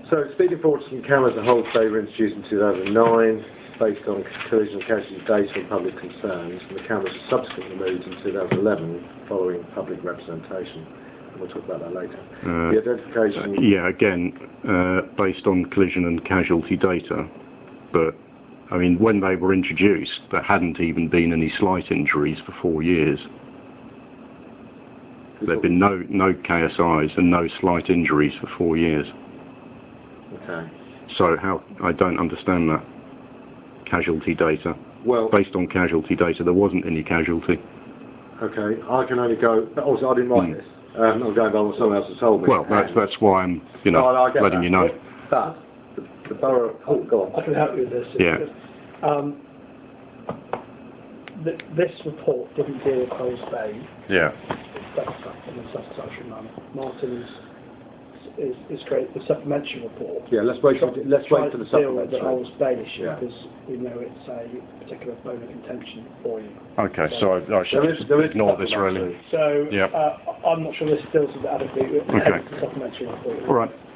So, speed enforcement cameras and hold they were introduced in 2009 based on collision and casualty data and public concerns, and the cameras were subsequently moved in 2011 following public representation. And we'll talk about that later. The identification... Yeah, again, based on collision and casualty data, but, I mean, when they were introduced, there hadn't even been any slight injuries for 4 years. There have been no KSIs and no slight injuries for 4 years. Okay. So I don't understand that. Casualty data. Well, based on casualty data, there wasn't any casualty. Okay, I can only go. Also, I didn't write this. I'm going by what someone else has told me. Well, that's why I'm, letting you know. But the borough. Oh, go on. I can help you with this. Yeah. This report didn't deal with Coles Bay. Yeah. That's in a satisfactory manner. Martin's is great. The supplementary report. Yeah, let's wait for the supplementary. Deal with the Coles Bay issue because we know it's a particular bone of contention for you. Okay, so I should ignore this really. So I'm not sure this deals with it adequately. Okay. The supplementary report. All right.